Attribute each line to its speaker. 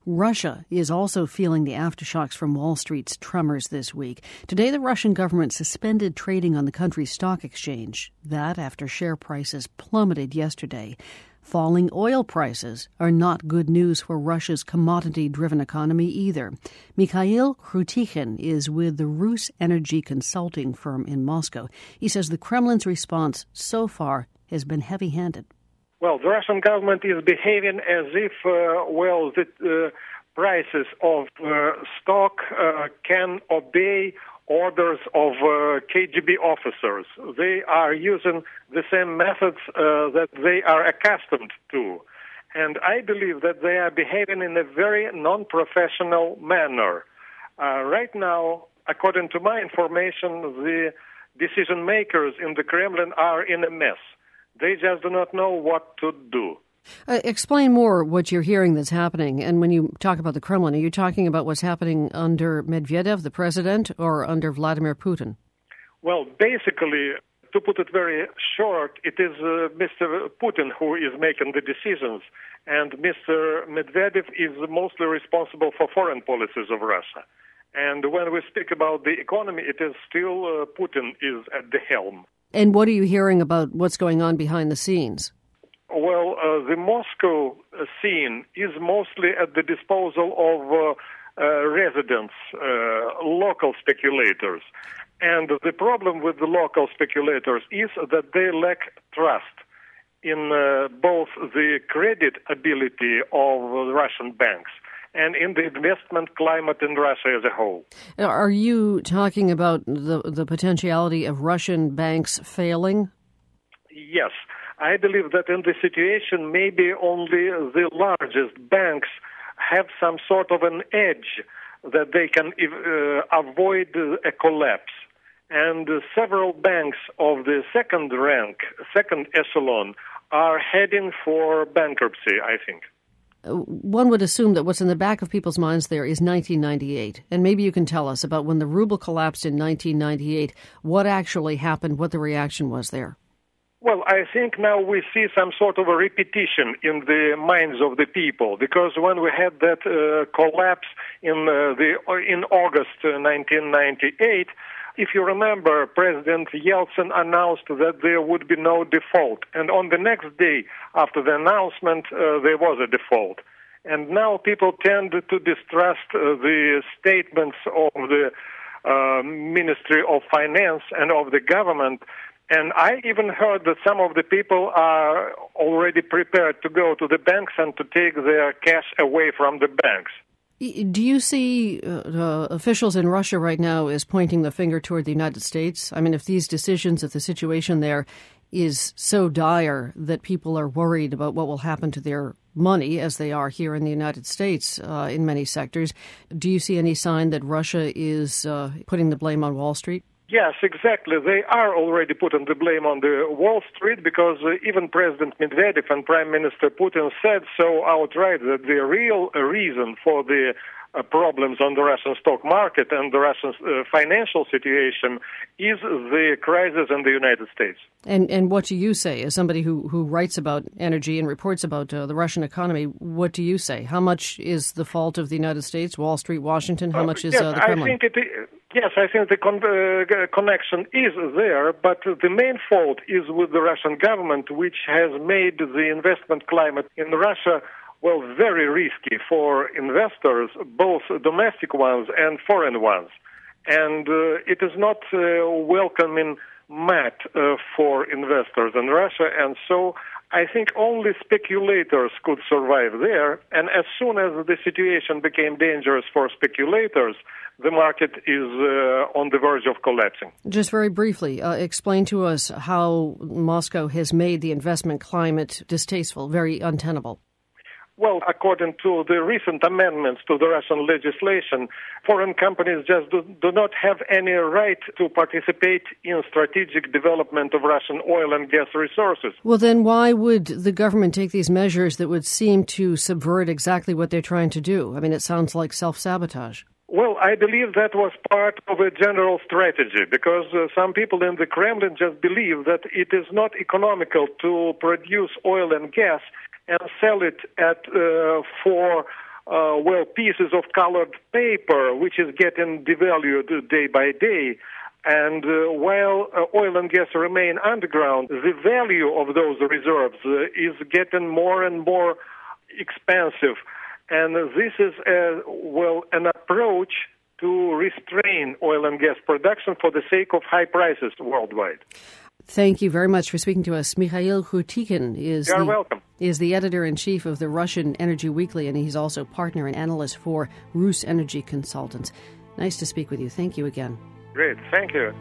Speaker 1: Russia is also feeling the aftershocks from Wall Street's tremors this week. Today, the Russian government suspended trading on the country's stock exchange. That after share prices plummeted yesterday. Falling oil prices are not good news for Russia's commodity-driven economy either. Mikhail Krutikhin is with the Rus Energy consulting firm in Moscow. He says the Kremlin's response so far has been heavy-handed.
Speaker 2: Well, the Russian government is behaving as if, the prices of stock can obey orders of KGB officers. They are using the same methods that they are accustomed to. And I believe that they are behaving in a very non-professional manner. Right now, according to my information, the decision makers in the Kremlin are in a mess. They just do not know what to do.
Speaker 1: Explain more what you're hearing that's happening. And when you talk about the Kremlin, are you talking about what's happening under Medvedev, the president, or under Vladimir Putin?
Speaker 2: Well, basically, to put it very short, it is Mr. Putin who is making the decisions, and Mr. Medvedev is mostly responsible for foreign policies of Russia. And when we speak about the economy, it is still Putin is at the helm.
Speaker 1: And what are you hearing about what's going on behind the scenes?
Speaker 2: Well, the Moscow scene is mostly at the disposal of residents, local speculators. And the problem with the local speculators is that they lack trust in both the credit ability of Russian banks and in the investment climate in Russia as a whole.
Speaker 1: Are you talking about the potentiality of Russian banks failing?
Speaker 2: Yes. I believe that in this situation, maybe only the largest banks have some sort of an edge that they can avoid a collapse. And several banks of the second echelon, are heading for bankruptcy, I think.
Speaker 1: One would assume that what's in the back of people's minds there is 1998. And maybe you can tell us about when the ruble collapsed in 1998, what actually happened, what the reaction was there.
Speaker 2: Well, I think now we see some sort of a repetition in the minds of the people, because when we had that collapse in August 1998, if you remember, President Yeltsin announced that there would be no default. And on the next day after the announcement, there was a default. And now people tend to distrust the statements of the Ministry of Finance and of the government. And I even heard that some of the people are already prepared to go to the banks and to take their cash away from the banks.
Speaker 1: Do you see officials in Russia right now as pointing the finger toward the United States? I mean, if these decisions, if the situation there is so dire that people are worried about what will happen to their money, as they are here in the United States in many sectors, do you see any sign that Russia is putting the blame on Wall Street?
Speaker 2: Yes, exactly. They are already putting the blame on the Wall Street because even President Medvedev and Prime Minister Putin said so outright that the real reason for the problems on the Russian stock market and the Russian financial situation is the crisis in the United States.
Speaker 1: And what do you say, as somebody who writes about energy and reports about the Russian economy, what do you say? How much is the fault of the United States, Wall Street, Washington? How much is the Kremlin?
Speaker 2: I think the connection is there, but the main fault is with the Russian government, which has made the investment climate in Russia, very risky for investors, both domestic ones and foreign ones. And it is not welcoming mat for investors in Russia, and so I think only speculators could survive there, and as soon as the situation became dangerous for speculators, the market is on the verge of collapsing.
Speaker 1: Just very briefly, explain to us how Moscow has made the investment climate distasteful, very untenable.
Speaker 2: Well, according to the recent amendments to the Russian legislation, foreign companies just do not have any right to participate in strategic development of Russian oil and gas resources.
Speaker 1: Well, then why would the government take these measures that would seem to subvert exactly what they're trying to do? I mean, it sounds like self-sabotage.
Speaker 2: Well, I believe that was part of a general strategy because some people in the Kremlin just believe that it is not economical to produce oil and gas and sell it for pieces of colored paper, which is getting devalued day by day. And while oil and gas remain underground, the value of those reserves is getting more and more expensive. And this is, an approach to restrain oil and gas production for the sake of high prices worldwide.
Speaker 1: Thank you very much for speaking to us. Mikhail Khutikin is the editor-in-chief of the Russian Energy Weekly, and he's also partner and analyst for Rus Energy Consultants. Nice to speak with you. Thank you again.
Speaker 2: Great. Thank you.